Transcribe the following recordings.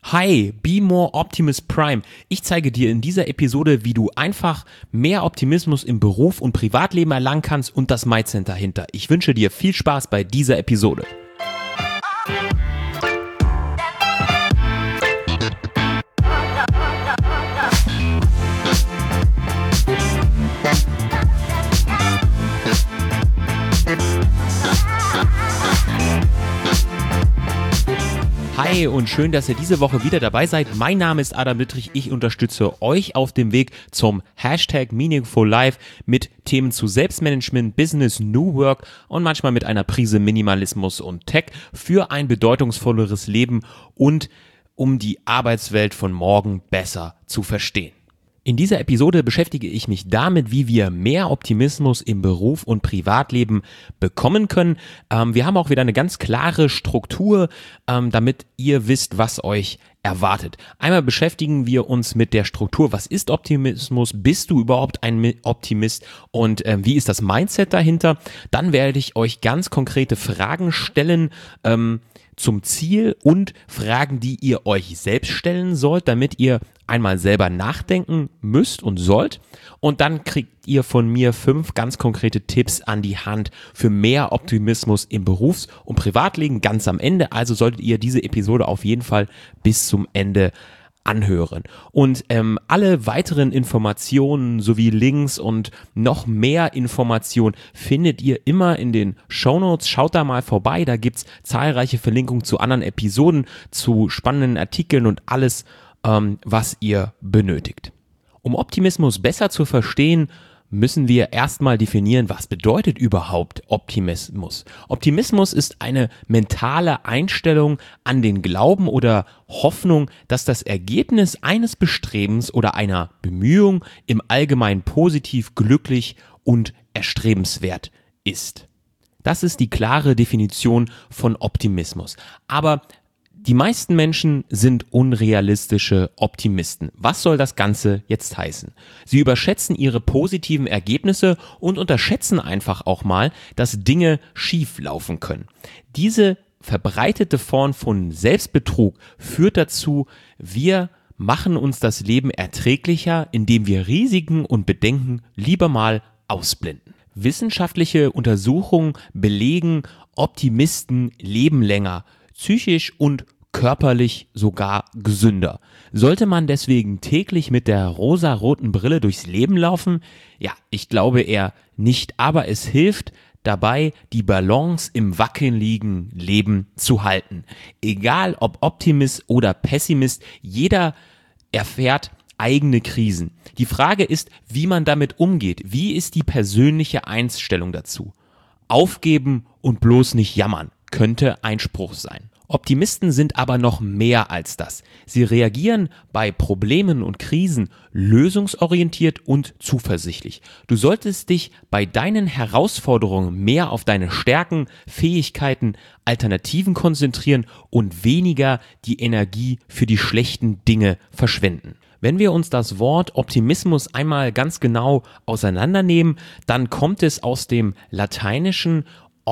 Hi, Be More Optimus Prime. Ich zeige dir in dieser Episode, wie du einfach mehr Optimismus im Beruf und Privatleben erlangen kannst und das Mindset dahinter. Ich wünsche dir viel Spaß bei dieser Episode. Hi und schön, dass ihr diese Woche wieder dabei seid. Mein Name ist Adam Dittrich. Ich unterstütze euch auf dem Weg zum Hashtag Meaningful Life mit Themen zu Selbstmanagement, Business, New Work und manchmal mit einer Prise Minimalismus und Tech für ein bedeutungsvolleres Leben und um die Arbeitswelt von morgen besser zu verstehen. In dieser Episode beschäftige ich mich damit, wie wir mehr Optimismus im Beruf und Privatleben bekommen können. Wir haben auch wieder eine ganz klare Struktur, damit ihr wisst, was euch erwartet. Einmal beschäftigen wir uns mit der Struktur. Was ist Optimismus? Bist du überhaupt ein Optimist? Und wie ist das Mindset dahinter? Dann werde ich euch ganz konkrete Fragen stellen, zum Ziel und Fragen, die ihr euch selbst stellen sollt, damit ihr einmal selber nachdenken müsst und sollt. Und dann kriegt ihr von mir 5 ganz konkrete Tipps an die Hand für mehr Optimismus im Berufs- und Privatleben ganz am Ende. Also solltet ihr diese Episode auf jeden Fall bis zum Ende anhören. Und alle weiteren Informationen sowie Links und noch mehr Informationen findet ihr immer in den Shownotes. Schaut da mal vorbei, da gibt's zahlreiche Verlinkungen zu anderen Episoden, zu spannenden Artikeln und alles, was ihr benötigt. Um Optimismus besser zu verstehen, müssen wir erstmal definieren, was bedeutet überhaupt Optimismus. Optimismus ist eine mentale Einstellung an den Glauben oder Hoffnung, dass das Ergebnis eines Bestrebens oder einer Bemühung im Allgemeinen positiv, glücklich und erstrebenswert ist. Das ist die klare Definition von Optimismus. Aber die meisten Menschen sind unrealistische Optimisten. Was soll das Ganze jetzt heißen? Sie überschätzen ihre positiven Ergebnisse und unterschätzen einfach auch mal, dass Dinge schief laufen können. Diese verbreitete Form von Selbstbetrug führt dazu, wir machen uns das Leben erträglicher, indem wir Risiken und Bedenken lieber mal ausblenden. Wissenschaftliche Untersuchungen belegen, Optimisten leben länger, psychisch und körperlich sogar gesünder. Sollte man deswegen täglich mit der rosaroten Brille durchs Leben laufen? Ja, ich glaube eher nicht, aber es hilft dabei, die Balance im wackeligen Leben zu halten. Egal ob Optimist oder Pessimist, jeder erfährt eigene Krisen. Die Frage ist, wie man damit umgeht. Wie ist die persönliche Einstellung dazu? Aufgeben und bloß nicht jammern könnte ein Spruch sein. Optimisten sind aber noch mehr als das. Sie reagieren bei Problemen und Krisen lösungsorientiert und zuversichtlich. Du solltest dich bei deinen Herausforderungen mehr auf deine Stärken, Fähigkeiten, Alternativen konzentrieren und weniger die Energie für die schlechten Dinge verschwenden. Wenn wir uns das Wort Optimismus einmal ganz genau auseinandernehmen, dann kommt es aus dem Lateinischen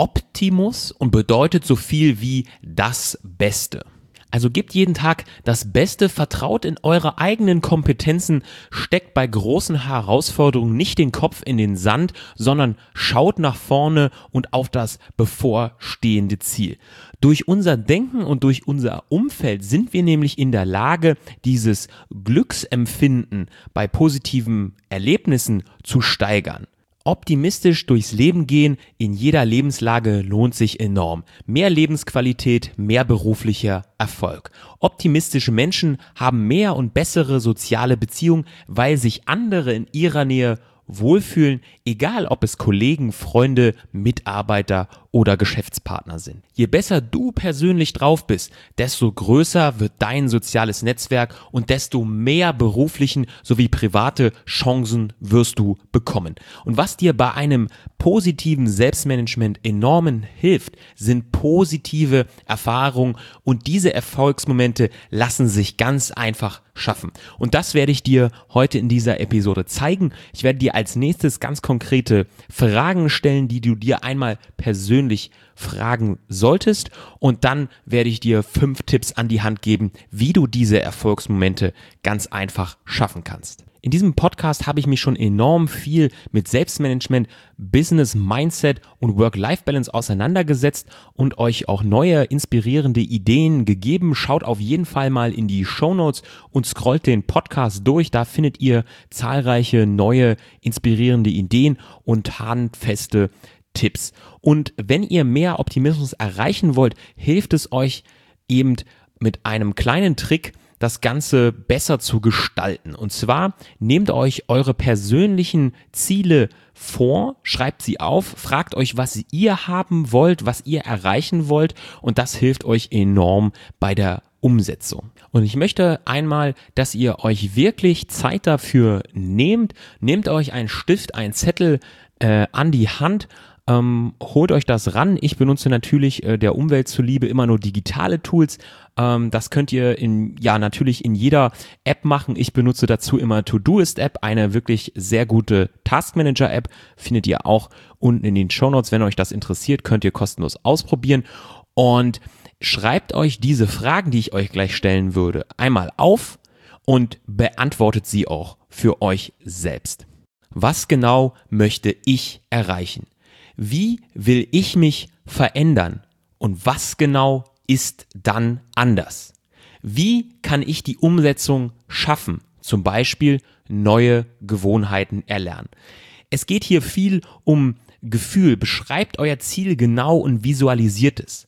Optimus und bedeutet so viel wie das Beste. Also gebt jeden Tag das Beste, vertraut in eure eigenen Kompetenzen, steckt bei großen Herausforderungen nicht den Kopf in den Sand, sondern schaut nach vorne und auf das bevorstehende Ziel. Durch unser Denken und durch unser Umfeld sind wir nämlich in der Lage, dieses Glücksempfinden bei positiven Erlebnissen zu steigern. Optimistisch durchs Leben gehen in jeder Lebenslage lohnt sich enorm. Mehr Lebensqualität, mehr beruflicher Erfolg. Optimistische Menschen haben mehr und bessere soziale Beziehungen, weil sich andere in ihrer Nähe wohlfühlen, egal ob es Kollegen, Freunde, Mitarbeiter oder Geschäftspartner sind. Je besser du persönlich drauf bist, desto größer wird dein soziales Netzwerk und desto mehr beruflichen sowie private Chancen wirst du bekommen. Und was dir bei einem positiven Selbstmanagement enormen hilft, sind positive Erfahrungen und diese Erfolgsmomente lassen sich ganz einfach schaffen. Und das werde ich dir heute in dieser Episode zeigen. Ich werde dir als nächstes ganz konkrete Fragen stellen, die du dir einmal persönlich fragen solltest. Und dann werde ich dir 5 Tipps an die Hand geben, wie du diese Erfolgsmomente ganz einfach schaffen kannst. In diesem Podcast habe ich mich schon enorm viel mit Selbstmanagement, Business Mindset und Work-Life-Balance auseinandergesetzt und euch auch neue, inspirierende Ideen gegeben. Schaut auf jeden Fall mal in die Shownotes und scrollt den Podcast durch. Da findet ihr zahlreiche neue, inspirierende Ideen und handfeste Tipps. Und wenn ihr mehr Optimismus erreichen wollt, hilft es euch eben mit einem kleinen Trick, das Ganze besser zu gestalten. Und zwar nehmt euch eure persönlichen Ziele vor, schreibt sie auf, fragt euch, was ihr haben wollt, was ihr erreichen wollt, und das hilft euch enorm bei der Umsetzung. Und ich möchte einmal, dass ihr euch wirklich Zeit dafür nehmt. Nehmt euch einen Stift, einen Zettel an die Hand, holt euch das ran. Ich benutze natürlich der Umwelt zuliebe immer nur digitale Tools. Das könnt ihr natürlich in jeder App machen. Ich benutze dazu immer Todoist-App, eine wirklich sehr gute Taskmanager-App. Findet ihr auch unten in den Shownotes. Wenn euch das interessiert, könnt ihr kostenlos ausprobieren. Und schreibt euch diese Fragen, die ich euch gleich stellen würde, einmal auf und beantwortet sie auch für euch selbst. Was genau möchte ich erreichen? Wie will ich mich verändern? Und was genau ist dann anders? Wie kann ich die Umsetzung schaffen? Zum Beispiel neue Gewohnheiten erlernen. Es geht hier viel um Gefühl. Beschreibt euer Ziel genau und visualisiert es.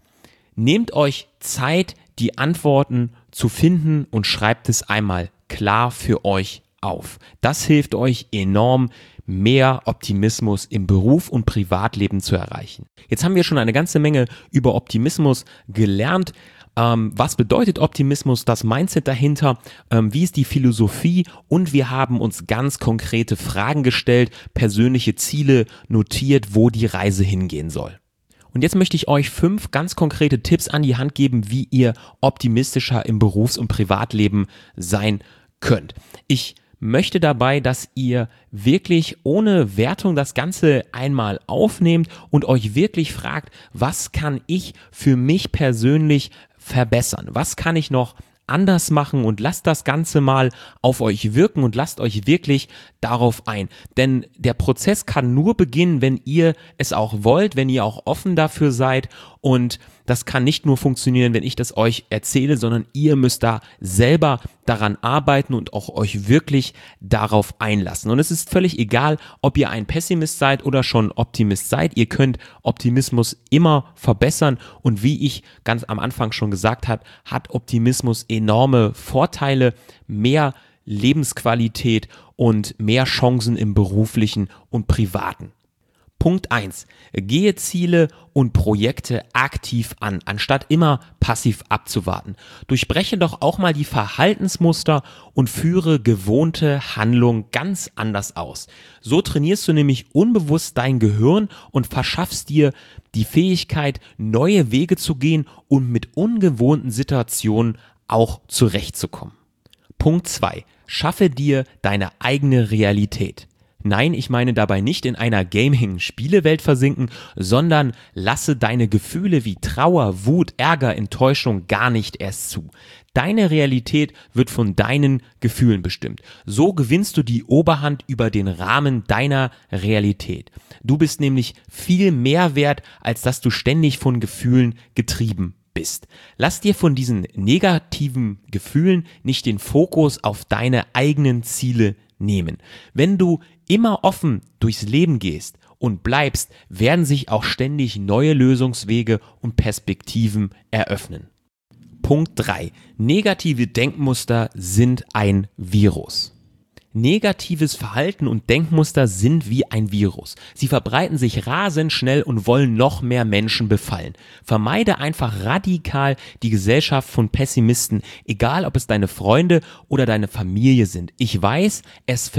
Nehmt euch Zeit, die Antworten zu finden und schreibt es einmal klar für euch auf. Das hilft euch enorm, mehr Optimismus im Beruf und Privatleben zu erreichen. Jetzt haben wir schon eine ganze Menge über Optimismus gelernt. Was bedeutet Optimismus, das Mindset dahinter, wie ist die Philosophie, und wir haben uns ganz konkrete Fragen gestellt, persönliche Ziele notiert, wo die Reise hingehen soll. Und jetzt möchte ich euch 5 ganz konkrete Tipps an die Hand geben, wie ihr optimistischer im Berufs- und Privatleben sein könnt. Ich möchte dabei, dass ihr wirklich ohne Wertung das Ganze einmal aufnehmt und euch wirklich fragt, was kann ich für mich persönlich verbessern? Was kann ich noch anders machen? Und lasst das Ganze mal auf euch wirken und lasst euch wirklich darauf ein. Denn der Prozess kann nur beginnen, wenn ihr es auch wollt, wenn ihr auch offen dafür seid, und das kann nicht nur funktionieren, wenn ich das euch erzähle, sondern ihr müsst da selber daran arbeiten und auch euch wirklich darauf einlassen. Und es ist völlig egal, ob ihr ein Pessimist seid oder schon Optimist seid. Ihr könnt Optimismus immer verbessern, und wie ich ganz am Anfang schon gesagt habe, hat Optimismus enorme Vorteile, mehr Lebensqualität und mehr Chancen im beruflichen und privaten. Punkt 1. Gehe Ziele und Projekte aktiv an, anstatt immer passiv abzuwarten. Durchbreche doch auch mal die Verhaltensmuster und führe gewohnte Handlungen ganz anders aus. So trainierst du nämlich unbewusst dein Gehirn und verschaffst dir die Fähigkeit, neue Wege zu gehen und mit ungewohnten Situationen auch zurechtzukommen. Punkt 2. Schaffe dir deine eigene Realität. Nein, ich meine dabei nicht in einer Gaming-Spielewelt versinken, sondern lasse deine Gefühle wie Trauer, Wut, Ärger, Enttäuschung gar nicht erst zu. Deine Realität wird von deinen Gefühlen bestimmt. So gewinnst du die Oberhand über den Rahmen deiner Realität. Du bist nämlich viel mehr wert, als dass du ständig von Gefühlen getrieben bist. Lass dir von diesen negativen Gefühlen nicht den Fokus auf deine eigenen Ziele nehmen. Wenn du immer offen durchs Leben gehst und bleibst, werden sich auch ständig neue Lösungswege und Perspektiven eröffnen. Punkt 3. Negative Denkmuster sind ein Virus. Negatives Verhalten und Denkmuster sind wie ein Virus. Sie verbreiten sich rasend schnell und wollen noch mehr Menschen befallen. Vermeide einfach radikal die Gesellschaft von Pessimisten, egal ob es deine Freunde oder deine Familie sind. Ich weiß, es fällt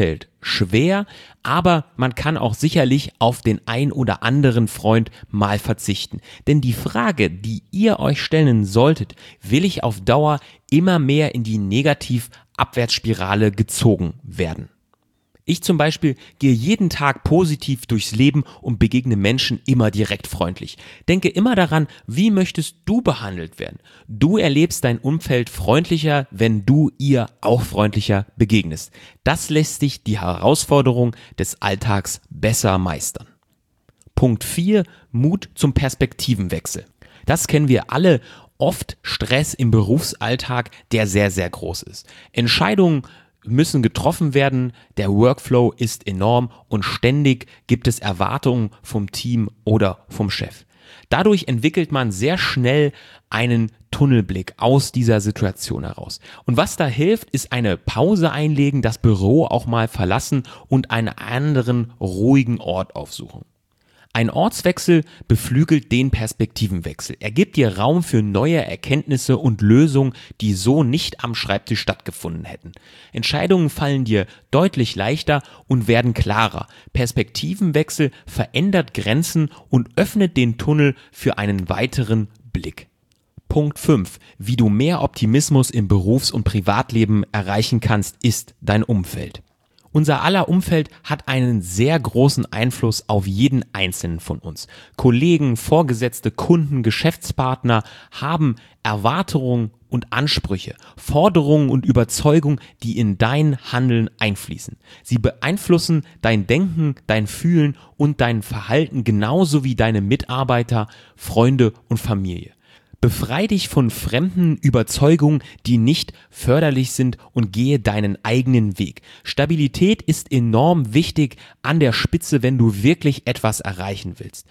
schwer, aber man kann auch sicherlich auf den ein oder anderen Freund mal verzichten. Denn die Frage, die ihr euch stellen solltet, will ich auf Dauer immer mehr in die Negativ-Abwärtsspirale gezogen werden? Ich zum Beispiel gehe jeden Tag positiv durchs Leben und begegne Menschen immer direkt freundlich. Denke immer daran, wie möchtest du behandelt werden? Du erlebst dein Umfeld freundlicher, wenn du ihr auch freundlicher begegnest. Das lässt dich die Herausforderung des Alltags besser meistern. Punkt 4, Mut zum Perspektivenwechsel. Das kennen wir alle, oft Stress im Berufsalltag, der sehr, sehr groß ist. Entscheidungen müssen getroffen werden, der Workflow ist enorm und ständig gibt es Erwartungen vom Team oder vom Chef. Dadurch entwickelt man sehr schnell einen Tunnelblick aus dieser Situation heraus. Und was da hilft, ist eine Pause einlegen, das Büro auch mal verlassen und einen anderen ruhigen Ort aufsuchen. Ein Ortswechsel beflügelt den Perspektivenwechsel. Er gibt dir Raum für neue Erkenntnisse und Lösungen, die so nicht am Schreibtisch stattgefunden hätten. Entscheidungen fallen dir deutlich leichter und werden klarer. Perspektivenwechsel verändert Grenzen und öffnet den Tunnel für einen weiteren Blick. Punkt 5. Wie du mehr Optimismus im Berufs- und Privatleben erreichen kannst, ist dein Umfeld. Unser aller Umfeld hat einen sehr großen Einfluss auf jeden Einzelnen von uns. Kollegen, Vorgesetzte, Kunden, Geschäftspartner haben Erwartungen und Ansprüche, Forderungen und Überzeugungen, die in dein Handeln einfließen. Sie beeinflussen dein Denken, dein Fühlen und dein Verhalten genauso wie deine Mitarbeiter, Freunde und Familie. Befrei dich von fremden Überzeugungen, die nicht förderlich sind und gehe deinen eigenen Weg. Stabilität ist enorm wichtig an der Spitze, wenn du wirklich etwas erreichen willst.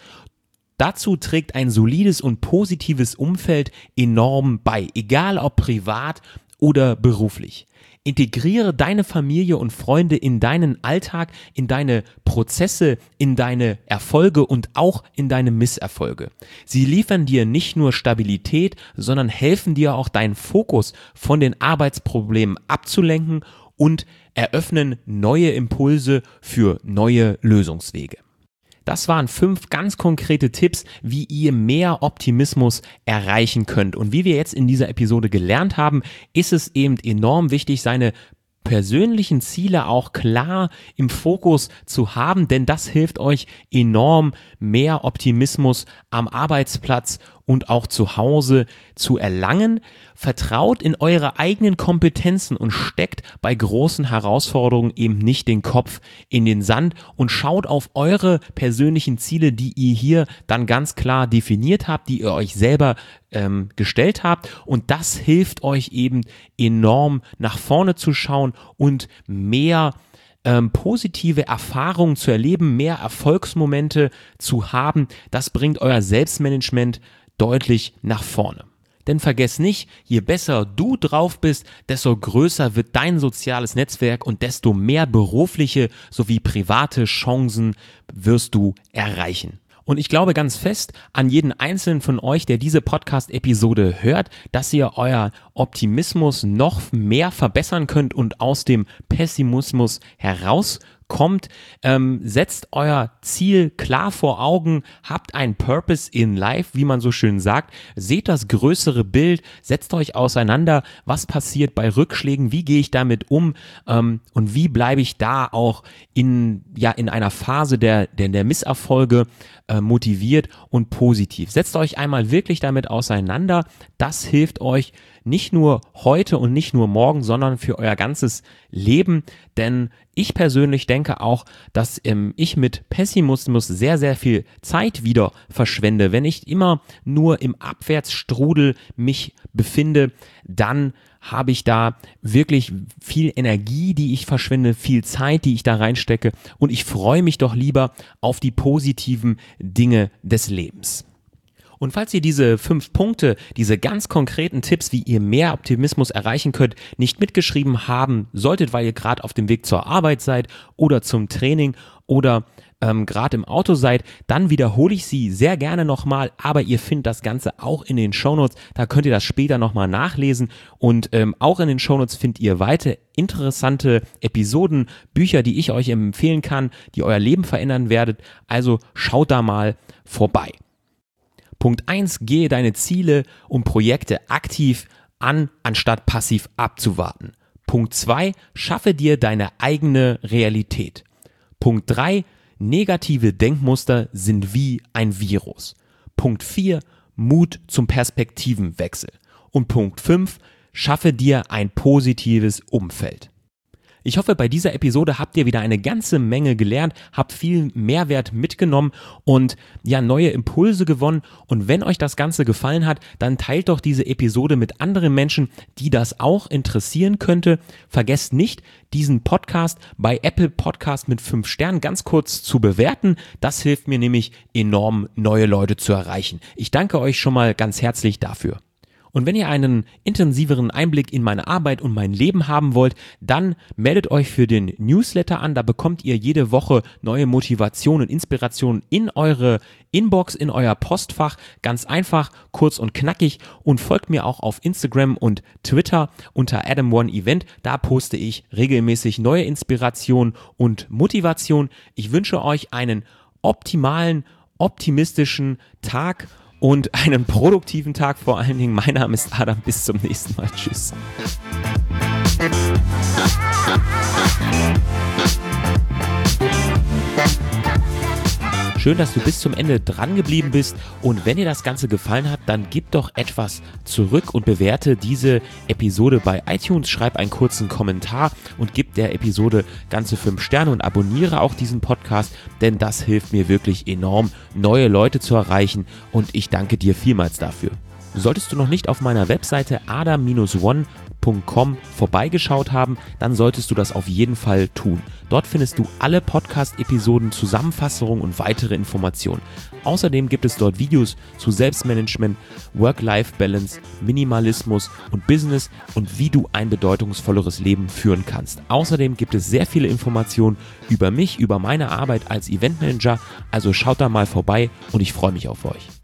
Dazu trägt ein solides und positives Umfeld enorm bei, egal ob privat oder beruflich. Integriere deine Familie und Freunde in deinen Alltag, in deine Prozesse, in deine Erfolge und auch in deine Misserfolge. Sie liefern dir nicht nur Stabilität, sondern helfen dir auch deinen Fokus von den Arbeitsproblemen abzulenken und eröffnen neue Impulse für neue Lösungswege. Das waren 5 ganz konkrete Tipps, wie ihr mehr Optimismus erreichen könnt. Und wie wir jetzt in dieser Episode gelernt haben, ist es eben enorm wichtig, seine persönlichen Ziele auch klar im Fokus zu haben, denn das hilft euch enorm, mehr Optimismus am Arbeitsplatz und auch zu Hause zu erlangen. Vertraut in eure eigenen Kompetenzen und steckt bei großen Herausforderungen eben nicht den Kopf in den Sand und schaut auf eure persönlichen Ziele, die ihr hier dann ganz klar definiert habt, die ihr euch selber gestellt habt, und das hilft euch eben enorm nach vorne zu schauen und mehr positive Erfahrungen zu erleben, mehr Erfolgsmomente zu haben. Das bringt euer Selbstmanagement deutlich nach vorne. Denn vergesst nicht, je besser du drauf bist, desto größer wird dein soziales Netzwerk und desto mehr berufliche sowie private Chancen wirst du erreichen. Und ich glaube ganz fest an jeden einzelnen von euch, der diese Podcast-Episode hört, dass ihr euer Optimismus noch mehr verbessern könnt und aus dem Pessimismus herauskommt. Setzt euer Ziel klar vor Augen, habt einen Purpose in Life, wie man so schön sagt, seht das größere Bild, setzt euch auseinander, was passiert bei Rückschlägen, wie gehe ich damit um und wie bleibe ich da auch in einer Phase der Misserfolge motiviert und positiv. Setzt euch einmal wirklich damit auseinander, das hilft euch nicht nur heute und nicht nur morgen, sondern für euer ganzes Leben, denn ich persönlich denke auch, dass ich mit Pessimismus sehr, sehr viel Zeit wieder verschwende. Wenn ich immer nur im Abwärtsstrudel mich befinde, dann habe ich da wirklich viel Energie, die ich verschwende, viel Zeit, die ich da reinstecke, und ich freue mich doch lieber auf die positiven Dinge des Lebens. Und falls ihr diese 5 Punkte, diese ganz konkreten Tipps, wie ihr mehr Optimismus erreichen könnt, nicht mitgeschrieben haben solltet, weil ihr gerade auf dem Weg zur Arbeit seid oder zum Training oder gerade im Auto seid, dann wiederhole ich sie sehr gerne nochmal, aber ihr findet das Ganze auch in den Shownotes, da könnt ihr das später nochmal nachlesen und auch in den Shownotes findet ihr weitere interessante Episoden, Bücher, die ich euch empfehlen kann, die euer Leben verändern werdet, also schaut da mal vorbei. Punkt 1, gehe deine Ziele und Projekte aktiv an, anstatt passiv abzuwarten. Punkt 2, schaffe dir deine eigene Realität. Punkt 3, negative Denkmuster sind wie ein Virus. Punkt 4, Mut zum Perspektivenwechsel. Und Punkt 5, schaffe dir ein positives Umfeld. Ich hoffe, bei dieser Episode habt ihr wieder eine ganze Menge gelernt, habt viel Mehrwert mitgenommen und ja, neue Impulse gewonnen. Und wenn euch das Ganze gefallen hat, dann teilt doch diese Episode mit anderen Menschen, die das auch interessieren könnte. Vergesst nicht, diesen Podcast bei Apple Podcast mit 5 Sternen ganz kurz zu bewerten. Das hilft mir nämlich enorm, neue Leute zu erreichen. Ich danke euch schon mal ganz herzlich dafür. Und wenn ihr einen intensiveren Einblick in meine Arbeit und mein Leben haben wollt, dann meldet euch für den Newsletter an. Da bekommt ihr jede Woche neue Motivationen und Inspirationen in eure Inbox, in euer Postfach. Ganz einfach, kurz und knackig. Und folgt mir auch auf Instagram und Twitter unter Adam1Event. Da poste ich regelmäßig neue Inspirationen und Motivation. Ich wünsche euch einen optimalen, optimistischen Tag und einen produktiven Tag vor allen Dingen. Mein Name ist Adam, bis zum nächsten Mal. Tschüss. Schön, dass du bis zum Ende dran geblieben bist und wenn dir das Ganze gefallen hat, dann gib doch etwas zurück und bewerte diese Episode bei iTunes, schreib einen kurzen Kommentar und gib der Episode ganze 5 Sterne und abonniere auch diesen Podcast, denn das hilft mir wirklich enorm, neue Leute zu erreichen und ich danke dir vielmals dafür. Solltest du noch nicht auf meiner Webseite adam-one.com vorbeigeschaut haben, dann solltest du das auf jeden Fall tun. Dort findest du alle Podcast-Episoden, Zusammenfassungen und weitere Informationen. Außerdem gibt es dort Videos zu Selbstmanagement, Work-Life-Balance, Minimalismus und Business und wie du ein bedeutungsvolleres Leben führen kannst. Außerdem gibt es sehr viele Informationen über mich, über meine Arbeit als Eventmanager, also schaut da mal vorbei und ich freue mich auf euch.